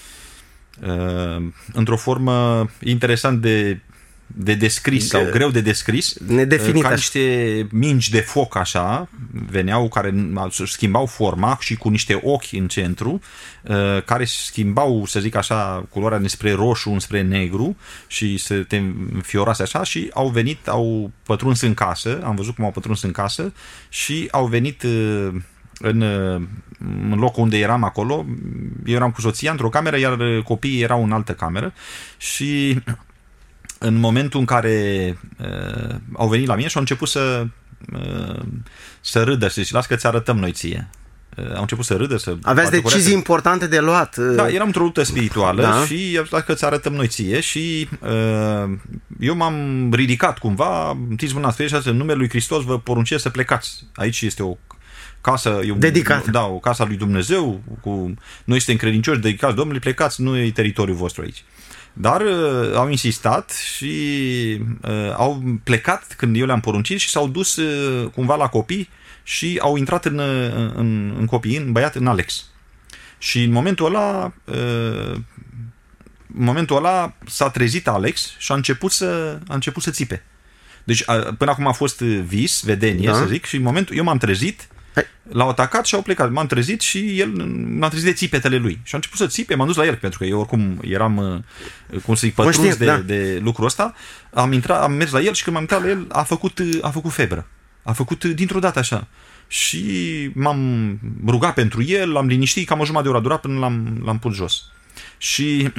uh, într-o formă interesant de, de descris sau de, greu de descris, nedefinit, uh, ca niște mingi de foc, așa, veneau, care schimbau forma și cu niște ochi în centru, uh, care schimbau, să zic așa, culoarea dinspre roșu înspre negru și se te înfiorase așa și au venit, au pătruns în casă, am văzut cum au pătruns în casă și au venit uh, în, uh, în locul unde eram acolo. Eu eram cu soția într-o cameră, iar copiii erau în altă cameră și în momentul în care uh, au venit la mine și au început să uh, să râdă, să zici, las că ți arătăm noi ție. Uh, au început să râdă, să... Aveți decizii importante de luat. Da, eram într-o luptă spirituală, da, și las că ți arătăm noi ție și uh, eu m-am ridicat cumva, întiți mâna spre și în numele lui Hristos vă poruncesc să plecați. Aici este o casă dedicată. Da, o casă a lui Dumnezeu, cu noi suntem credincioși, dedicați Domnului, plecați, nu e teritoriul vostru aici. Dar uh, au insistat și uh, au plecat când eu le-am poruncit și s-au dus uh, cumva la copii și au intrat în, în, în copii, în băiat, în Alex. Și în momentul ăla uh, în momentul ăla s-a trezit Alex și a început să, a început să țipe. Deci a, până acum a fost vis, vedenie, da, să zic, și în momentul eu m-am trezit, l-au atacat și au plecat. M-am trezit și el m-a trezit de țipetele lui. Și a început să țipe, m-am dus la el, pentru că eu oricum eram, cum să zic, pătruns de, da. de lucrul ăsta. Am intrat, am mers la el și când m-am intrat la el, a făcut, a făcut febră. A făcut dintr-o dată așa. Și m-am rugat pentru el, l-am liniștit, cam o jumătate de oră a durat până l-am, l-am pus jos. Și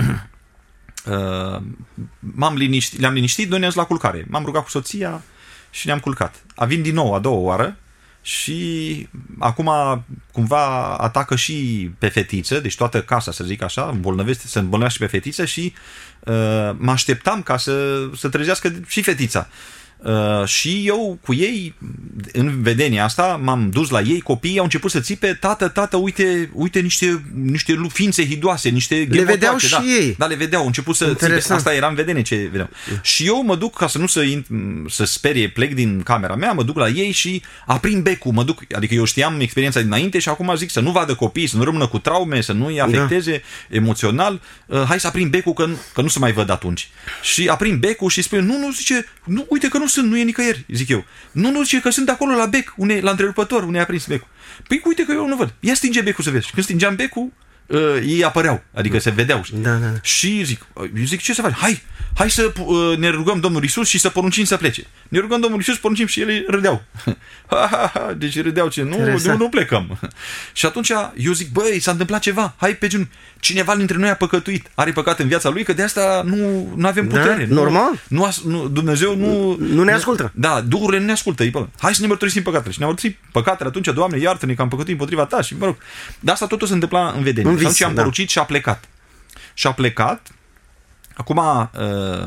uh, m-am liniștit, le-am liniștit, noi ne-am dus la culcare. M-am rugat cu soția și ne-am culcat. A venit din nou a doua oară și acum cumva atacă și pe fetiță, deci toată casa, să zic așa, îmbolnăvește, se îmbolnăvește și pe fetiță și uh, mă așteptam ca să, să trezească și fetița. Uh, și eu cu ei, în vedenia asta, m-am dus la ei, copiii au început să țipe, tată, tată, uite, uite niște, niște ființe hidoase, niște le vedeau ghemotoace, și da. ei. Da, le vedeau, au început să țipe. Asta era în vedenie ce vedeau. Și eu mă duc, ca să nu să, să sperie, plec din camera mea, mă duc la ei și aprind becul, mă duc, adică eu știam experiența dinainte și acum zic să nu vadă copiii, să nu rămână cu traume, să nu-i afecteze da. emoțional, uh, hai să aprind becul că, că nu se mai văd atunci. Și aprind becul și spune, nu, nu, zice, nu, uite că nu sunt, nu e nicăieri, zic eu. Nu, nu, zice că sunt acolo la bec, une, la întrerupător, unde a prins becul. Păi uite că eu nu văd. Ia stinge becul să vezi. Și când stingeam becul, uh, ei apăreau, adică se vedeau. Da, da, da. Și zic, eu zic, ce să faci? Hai, hai să uh, ne rugăm Domnul Iisus și să poruncim să plece. Ne rugăm Domnul Iisus, poruncim și ele râdeau. Ha, ha, ha, deci râdeau ce, nu, nu, nu plecăm. Și atunci eu zic, băi, s-a întâmplat ceva, hai pe genunchi. Cineva dintre noi a păcătuit, are păcat în viața lui, că de asta nu, nu avem putere. Da, normal. Nu, nu, Dumnezeu nu... Nu ne ascultă. Da, duhurile nu ne ascultă. Hai să ne mărturisim păcatele. Și ne mărturisim păcatele, atunci, Doamne, iartă-ne că am păcătuit împotriva ta. Și mă rog, dar asta totul se întâmpla în vedenie. În vis, și atunci am da. poruncit și a plecat. Și a plecat. Acum uh,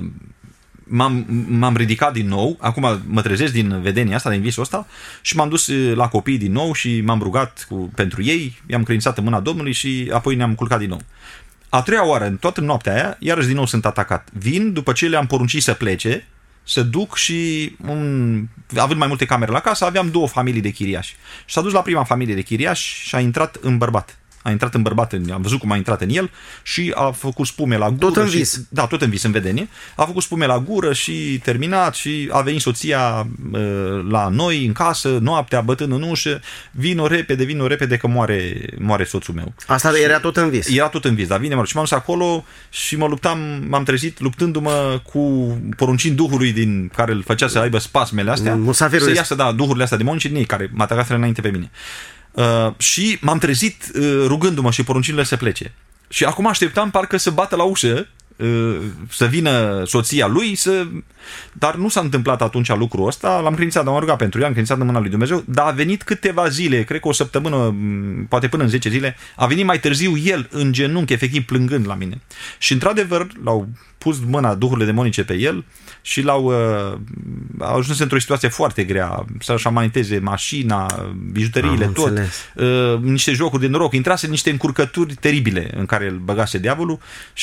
m-am, m-am ridicat din nou. Acum mă trezesc din vedenia asta, din visul ăsta, și m-am dus la copii din nou și m-am rugat cu, pentru ei, i-am credințat în mâna Domnului și apoi ne-am culcat din nou. A treia oară, în toată noaptea aia, iarăși din nou sunt atacat. Vin, după ce le-am poruncit să plece, să duc și, un, având mai multe camere la casă, aveam două familii de chiriași. Și s-a dus la prima familie de chiriași și a intrat în bărbat. A intrat în bărbat, în, am văzut cum a intrat în el și a făcut spume la gură. Tot în și, vis. Da, tot în vis, în vedenie. A făcut spume la gură și terminat și a venit soția uh, la noi, în casă, noaptea, bătând în ușă. Vino repede, vino repede că moare, moare soțul meu. Asta și era tot în vis. Era tot în vis, dar vine, mă rog. Și m-am dus acolo și mă luptam, m-am trezit luptându-mă cu poruncind duhului din care îl făcea să aibă spasmele astea. Musafirul să iasă, da, duhurile astea demonice din ei, care m-a atacat înainte pe mine. Uh, și m-am trezit uh, rugându-mă și poruncindu-le să plece. Și acum așteptam parcă să bată la ușă, uh, să vină soția lui, să... dar nu s-a întâmplat atunci lucrul ăsta. L-am credințat, am rugat pentru el, am credințat în mâna lui Dumnezeu, dar a venit câteva zile, cred că o săptămână, poate până în zece zile, a venit mai târziu el în genunchi, efectiv plângând la mine. Și într-adevăr l-au pus mâna duhurile demonice pe el și l-au uh, au ajuns într-o situație foarte grea, să-și amaniteze mașina, bijuteriile, tot, uh, niște jocuri de noroc, intrase în niște încurcături teribile în care îl băgase diavolul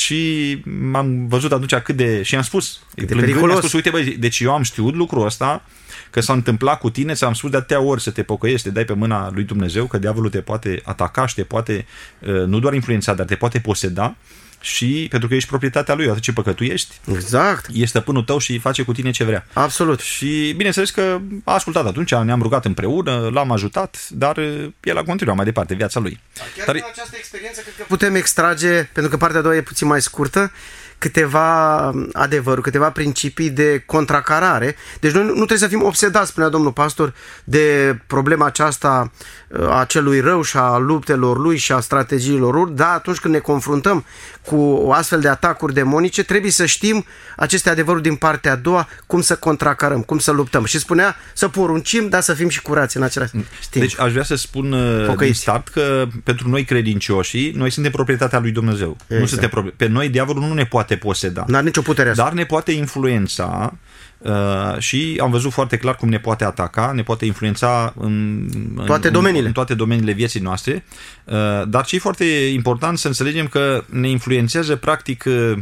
și m-am văzut atunci cât de... și i-am spus, periculos. am spus, uite băi, deci eu am știut lucrul ăsta, că s-a întâmplat cu tine, ți-am spus de atâtea ori să te pocăiești, să te dai pe mâna lui Dumnezeu, că diavolul te poate ataca și te poate, uh, nu doar influența, dar te poate poseda. Și pentru că ești proprietatea lui, atât ce păcătuiești, exact, e stăpânul tău și face cu tine ce vrea. Absolut. Și bineînțeles că a ascultat atunci, ne-am rugat împreună, l-am ajutat, dar el a continuat mai departe viața lui. Chiar dar... din această experiență cred că putem extrage, pentru că partea a doua e puțin mai scurtă, câteva adevăruri, câteva principii de contracarare. Deci noi nu trebuie să fim obsedați, spunea domnul pastor, de problema aceasta a celui rău și a luptelor lui și a strategiilor lui, dar atunci când ne confruntăm cu astfel de atacuri demonice, trebuie să știm aceste adevăruri din partea a doua, cum să contracarăm, cum să luptăm. Și spunea să poruncim, dar să fim și curați în același timp. Deci aș vrea să spun Pocăiți. din start că pentru noi credincioșii, noi suntem proprietatea lui Dumnezeu. Exact. Nu suntem pro... Pe noi diavolul nu ne poate poseda. N-are nicio putere asta. Dar ne poate influența uh, și am văzut foarte clar cum ne poate ataca, ne poate influența în toate în, domeniile. În toate domeniile vieții noastre. Uh, dar ce e foarte important să înțelegem că ne influențează practic, uh,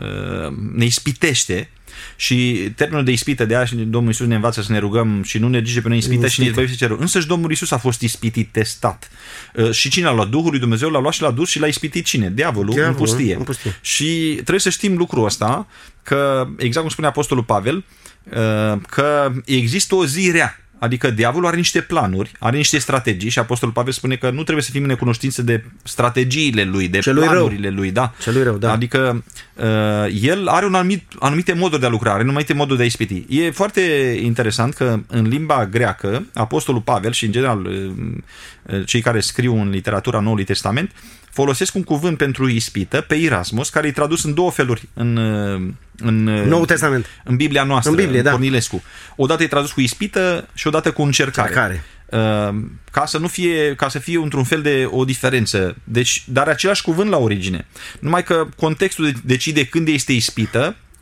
ne ispitește. Și termenul de ispită, de aia și Domnul Iisus ne învață să ne rugăm și nu ne duce pe noi ispită și ne izbăvește cerul. Însăși Domnul Iisus a fost ispitit, testat. Uh, și cine a luat? Duhul lui Dumnezeu l-a luat și l-a dus și l-a ispitit cine? Diavolul, Diavolul în, pustie. în pustie. Și trebuie să știm lucrul ăsta, că exact cum spune Apostolul Pavel, uh, că există o zi rea. Adică diavolul are niște planuri, are niște strategii și Apostolul Pavel spune că nu trebuie să fim în necunoștință de strategiile lui, de Celui planurile rău. lui. Da? Celui rău, da. Adică uh, el are un anumit, anumite moduri de a lucra, are anumite moduri de a ispiti. E foarte interesant că în limba greacă, Apostolul Pavel și în general uh, cei care scriu în literatura Noului Testament folosesc un cuvânt pentru ispită, pe Erasmus, care e tradus în două feluri în, în Noul Testament. În Biblia noastră, în Biblie, în da. Cornilescu. Odată e tradus cu ispită și odată cu încercare. Încercare. Uh, ca să nu fie, ca să fie într-un fel de o diferență. Deci, dar același cuvânt la origine. Numai că contextul decide când este ispită,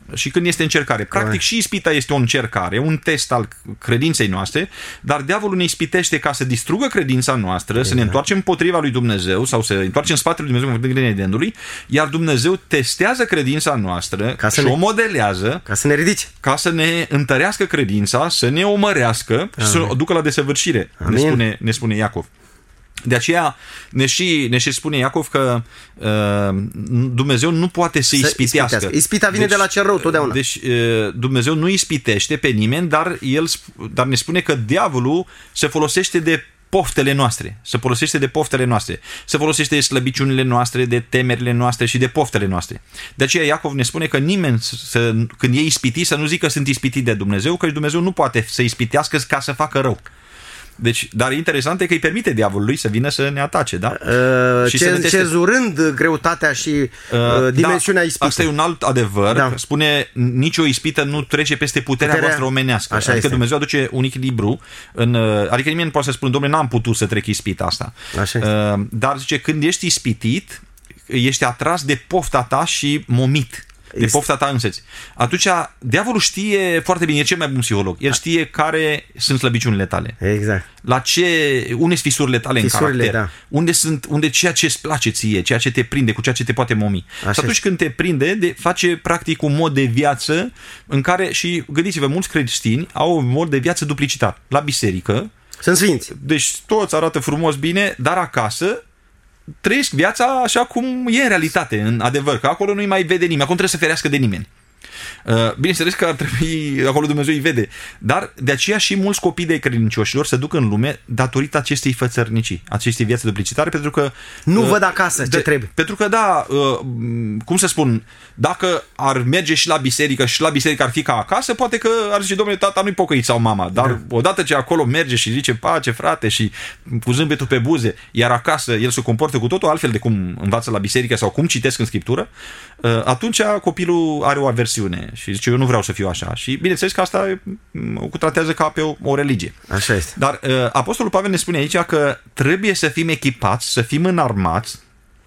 și când este încercare. Practic și ispita este o încercare, un test al credinței noastre, dar diavolul ne ispitește ca să distrugă credința noastră, exact. Să ne întoarcem împotriva lui Dumnezeu sau să întoarcem în spatele lui Dumnezeu în grădina Edenului, iar Dumnezeu testează credința noastră ca să și ne, o modelează ca să ne ridice, ca să ne întărească credința, să ne omărească Amin. Și să o ducă la desăvârșire, ne spune, ne spune Iacov. De aceea ne și, ne și spune Iacov că uh, Dumnezeu nu poate să, să ispitească. ispitească. Ispita vine deci, de la cel rău totdeauna. Deci uh, Dumnezeu nu ispitește pe nimeni, dar, el, dar ne spune că diavolul se folosește de poftele noastre, se folosește de poftele noastre, se folosește de slăbiciunile noastre, de temerile noastre și de poftele noastre. De aceea Iacov ne spune că nimeni, să, când e ispitit, să nu zică sunt ispitit de Dumnezeu, că Dumnezeu nu poate să ispitească ca să facă rău. Deci, dar interesant e că îi permite diavolului să vină să ne atace, da? Uh, și ce, să ne cezurând greutatea și uh, dimensiunea da, ispitei. Asta e un alt adevăr. Da. Spune, nicio ispită nu trece peste puterea, puterea voastră omenească. Așa adică este. Dumnezeu aduce un echilibru. În, adică nimeni nu poate să spună, dom'le, n-am putut să trec ispita asta. Așa uh, dar zice, când ești ispitit, ești atras de pofta ta și momit. De pofta ta însăți. Atunci, diavolul știe foarte bine, e cel mai bun psiholog. El știe care sunt slăbiciunile tale. Exact. La ce, unde sunt fisurile tale fisurile, în caracter. Da. Unde sunt, unde ceea ce îți place ție, ceea ce te prinde, cu ceea ce te poate momi. Așa și atunci când te prinde, de, face practic un mod de viață în care, și gândiți-vă, mulți creștini au un mod de viață duplicitar. La biserică. Sunt sfinți. Deci toți arată frumos bine, dar acasă trăiesc viața așa cum e în realitate, în adevăr, că acolo nu-i mai vede nimeni, acolo trebuie să ferească de nimeni. Bineînțeles că ar trebui, acolo Dumnezeu îi vede, dar de aceea și mulți copii de credincioșilor se duc în lume datorită acestei fățărnicii, acestei vieți duplicitare, pentru că nu uh, văd acasă ce de, trebuie. Pentru că da, uh, cum să spun, dacă ar merge și la biserică și la biserică ar fi ca acasă, poate că ar zice, domnule, tata nu-i pocăit sau mama, dar da. Odată ce acolo merge și zice pace, frate, și cu zâmbetul pe buze, iar acasă el se comportă cu totul altfel de cum învață la biserică sau cum citesc în Scriptură, uh, atunci copilul are o aversiune și zice, eu nu vreau să fiu așa. Și bineînțeles că asta o tratează ca pe o, o religie. Așa este. Dar uh, Apostolul Pavel ne spune aici că trebuie să fim echipați, să fim înarmați,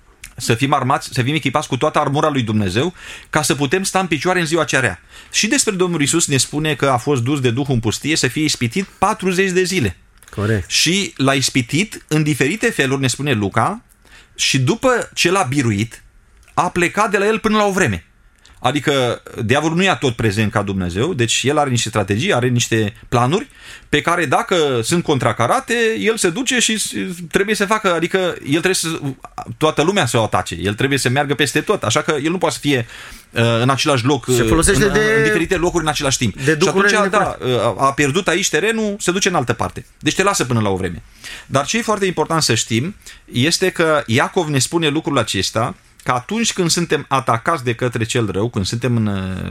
să fim armați, să fim echipați cu toată armura lui Dumnezeu, ca să putem sta în picioare în ziua cea rea. Și despre Domnul Iisus ne spune că a fost dus de Duhul în pustie să fie ispitit patruzeci de zile. Corect. Și l-a ispitit în diferite feluri, ne spune Luca, și după ce l-a biruit, a plecat de la el până la o vreme. Adică diavolul nu e tot prezent ca Dumnezeu, deci el are niște strategii, are niște planuri pe care dacă sunt contracarate, el se duce și trebuie să facă, adică el trebuie să, toată lumea să o atace, el trebuie să meargă peste tot, așa că el nu poate să fie uh, în același loc, se folosește în, de, în diferite locuri în același timp. De și atunci, da, a pierdut aici terenul, se duce în altă parte. Deci te lasă până la o vreme. Dar ce e foarte important să știm este că Iacov ne spune lucrul acesta, că atunci când suntem atacați de către cel rău, când suntem în,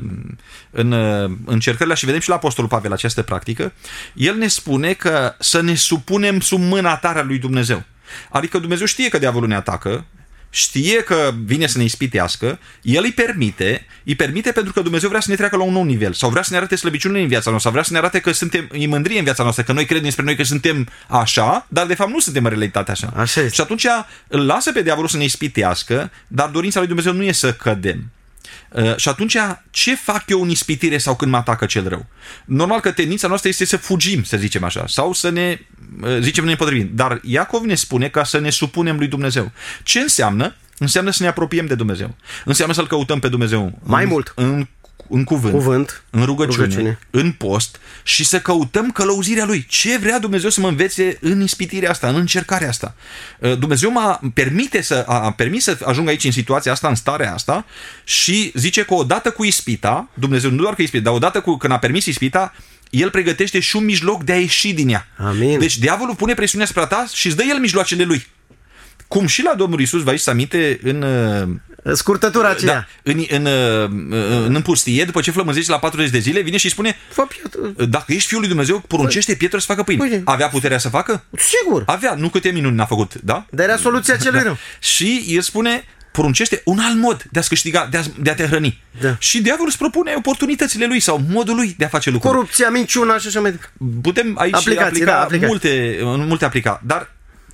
în încercările, și vedem și la Apostolul Pavel această practică, el ne spune că să ne supunem sub mâna tare a lui Dumnezeu. Adică Dumnezeu știe că diavolul ne atacă, știe că vine să ne ispitească, el îi permite, îi permite pentru că Dumnezeu vrea să ne treacă la un nou nivel, sau vrea să ne arate slăbiciunile în viața noastră, sau vrea să ne arate că suntem în mândrie în viața noastră, că noi credem despre noi că suntem așa, dar de fapt nu suntem în realitate așa. Așa este. Și atunci îl lasă pe diavolul să ne ispitească, dar dorința lui Dumnezeu nu e să cădem. Uh, și atunci, ce fac eu în ispitire sau când mă atacă cel rău? Normal că tendința noastră este să fugim, să zicem așa, sau să ne uh, zicem nepotrivit. Dar Iacov ne spune ca să ne supunem lui Dumnezeu. Ce înseamnă? Înseamnă să ne apropiem de Dumnezeu. Înseamnă să-L căutăm pe Dumnezeu mai în, mult în, în cuvânt, cuvânt, în rugăciune, rugăciune, în post, și să căutăm călăuzirea Lui. Ce vrea Dumnezeu să mă învețe în ispitirea asta, în încercarea asta? Dumnezeu m-a permite să, a permis să ajung aici în situația asta, în starea asta, și zice că odată cu ispita, Dumnezeu nu doar că ispita, dar odată cu, când a permis ispita, El pregătește și un mijloc de a ieși din ea. Amin. Deci diavolul pune presiunea asupra ta și îți dă el mijloacele lui. Cum și la Domnul Iisus, vă aduceți aminte, în scurtătura aceea, da, în, în, în, în pustie, după ce flămânzește la patruzeci de zile, vine și spune, dacă ești Fiul lui Dumnezeu, poruncește pietre să facă pâine. Păi, avea puterea să facă? Sigur. Avea, nu câte minuni n-a făcut, da? Dar era soluția celui rău. Și el spune, poruncește un alt mod de a-ți câștiga, de a, de a te hrăni. Da. Și diavolul îți propune oportunitățile lui sau modul lui de a face lucruri. Corupția, minciuna și așa mai departe. Putem aici aplicații, aplica da, aplicații. multe, multe aplica, dar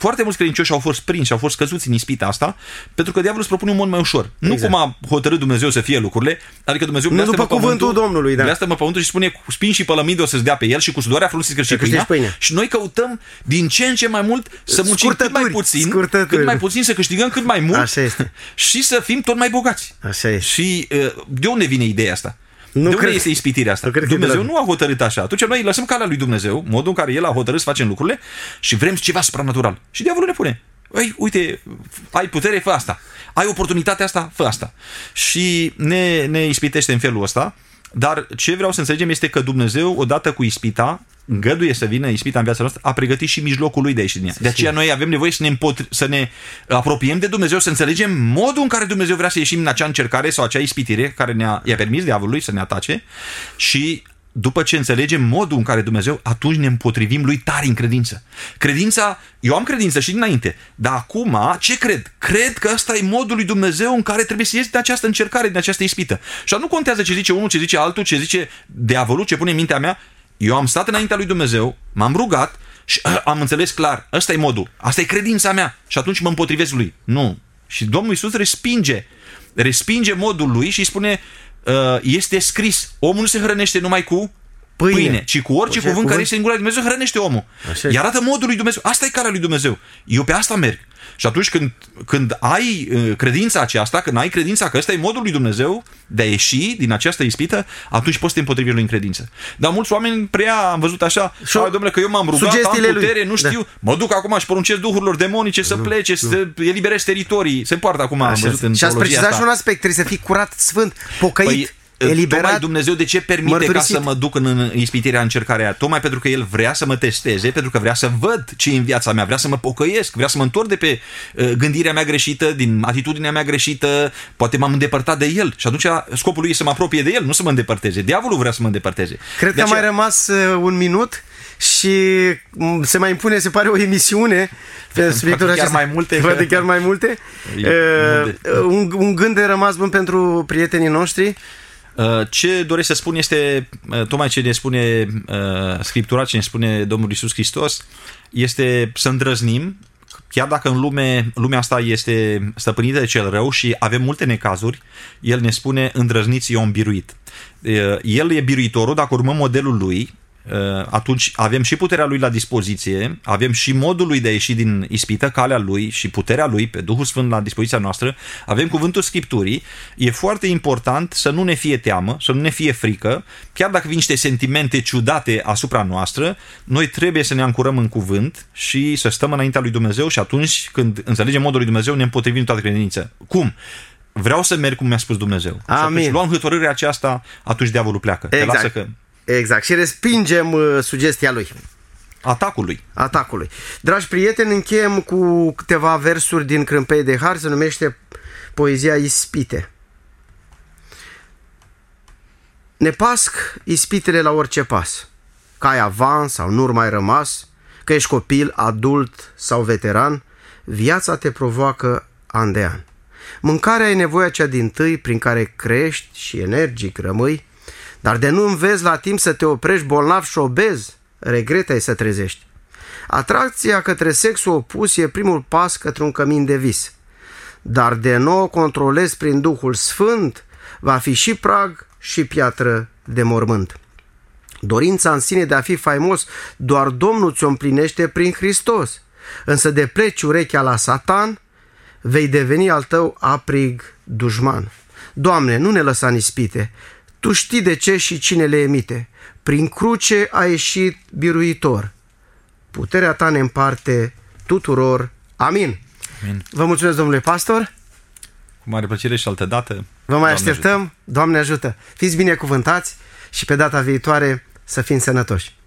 foarte mulți credincioși au fost prinși, au fost căzuți în ispita asta, pentru că diavolul îți propune un mod mai ușor. Nu Exact. cum a hotărât Dumnezeu să fie lucrurile, adică Dumnezeu Nu după cuvântul Domnului, da. Bleastă-mă pământul și spune cu spin și pălămide o să-ți dea pe el și cu sudoarea frunții câștigi pâinea. pâinea. Și noi căutăm din ce în ce mai mult să muncim cât mai puțin, scurtături. cât mai puțin, să câștigăm cât mai mult. Așa este. Și să fim tot mai bogați. Așa este. Și de unde vine ideea asta? Nu de unde cred, este ispitirea asta? nu Dumnezeu nu a hotărât așa. Atunci noi lăsăm calea lui Dumnezeu, modul în care El a hotărât să facem lucrurile și vrem ceva supranatural. Și diavolul ne pune: Ei, uite, ai putere, fă asta. Ai oportunitatea asta, fă asta. Și ne, ne ispitește în felul ăsta. Dar ce vreau să înțelegem este că Dumnezeu, odată cu ispita, îngăduie să vină ispita în viața noastră, a pregătit și mijlocul lui de a ieși din ea. De aceea noi avem nevoie să ne, împotri- să ne apropiem de Dumnezeu, să înțelegem modul în care Dumnezeu vrea să ieșim în acea încercare sau acea ispitire care ne-a i-a permis diavolului să ne atace, și după ce înțelegem modul în care Dumnezeu, atunci ne împotrivim lui tare în credință. Credința, eu am credință și dinainte, dar acum ce cred? Cred că ăsta e modul lui Dumnezeu în care trebuie să ies de această încercare, de această ispită. Și nu contează ce zice unul, ce zice altul, ce zice diavolul, ce pune în mintea mea. Eu am stat înaintea lui Dumnezeu, m-am rugat și am înțeles clar, ăsta e modul, asta e credința mea și atunci mă împotrivesc lui. Nu. Și Domnul Iisus respinge, respinge modul lui și spune: este scris, omul nu se hrănește numai cu pâine, pâine ci cu orice cuvânt, cuvânt care este în gura lui Dumnezeu hrănește omul. Îi arată modul lui Dumnezeu. Asta e calea lui Dumnezeu. Eu pe asta merg. Și atunci când, când ai credința aceasta, când ai credința că ăsta e modul lui Dumnezeu de a ieși din această ispită, atunci poți să te împotrivi lui în credință. Dar mulți oameni prea am văzut așa: domnule, că eu m-am rugat, am putere, lui. nu știu, da. mă duc acum și poruncesc duhurilor demonice să nu, plece, nu. să eliberezi teritorii. Se poartă acum, am văzut în și ați precizat și un aspect, trebuie să fii curat, sfânt, pocăit. Păi, eliberat, tocmai Dumnezeu de ce permite mărturisit. Ca să mă duc în ispitirea, încercarea aia? Tocmai pentru că El vrea să mă testeze, pentru că vrea să văd ce e în viața mea, vrea să mă pocăiesc, vrea să mă întorc de pe uh, gândirea mea greșită, din atitudinea mea greșită, poate m-am îndepărtat de El și atunci scopul lui e să mă apropie de El, nu să mă îndepărteze. Diavolul vrea să mă îndepărteze. Cred de că aceea... a mai rămas uh, un minut și se mai impune, se pare, o emisiune pe subiectul acesta. Chiar mai multe. Poate chiar mai multe. Uh, un, un gând de rămas bun pentru prietenii noștri. Ce doresc să spun este tocmai ce ne spune Scriptura, ce ne spune Domnul Iisus Hristos, este să îndrăznim, chiar dacă în lume, lumea asta este stăpânită de cel rău și avem multe necazuri, El ne spune: îndrăzniți, eu am biruit. El e biruitorul, dacă urmăm modelul lui, atunci avem și puterea lui la dispoziție, avem și modul lui de a ieși din ispită, calea lui și puterea lui pe Duhul Sfânt la dispoziția noastră, avem cuvântul Scripturii. E foarte important să nu ne fie teamă, să nu ne fie frică, chiar dacă vin niște sentimente ciudate asupra noastră, noi trebuie să ne ancorăm în cuvânt și să stăm înaintea lui Dumnezeu și atunci când înțelegem modul lui Dumnezeu ne împotrivim toată credința. Cum? Vreau să merg cum mi-a spus Dumnezeu. Amin. Și atunci luăm hotărârea aceasta, atunci diavolul pleacă. Exact. Te lasă că... Exact. Și respingem uh, sugestia lui. Atacului. Atacului. Dragi prieteni, încheiem cu câteva versuri din Crâmpei de Har, se numește Poezia Ispite. Ne pasc ispitele la orice pas, că ai avans sau nu mai rămas, că ești copil, adult sau veteran, viața te provoacă an de an. Mâncarea e nevoia cea dintâi prin care crești și energic rămâi, dar de nu înveți la timp să te oprești bolnav și obez, regreta-i să trezești. Atracția către sexul opus e primul pas către un cămin de vis, dar de nou controlezi prin Duhul Sfânt, va fi și prag și piatră de mormânt. Dorința în sine de a fi faimos doar Domnul ți-o împlinește prin Hristos, însă de pleci urechea la Satan, vei deveni al tău aprig dușman. Doamne, nu ne lăsa în ispite, Tu știi de ce și cine le emite. Prin cruce a ieșit biruitor. Puterea Ta ne împarte tuturor. Amin. Amin. Vă mulțumesc, domnule pastor. Cu mare plăcere și altă dată. Vă mai Doamne așteptăm. Ajută. Doamne ajută. Fiți binecuvântați și pe data viitoare să fim sănătoși.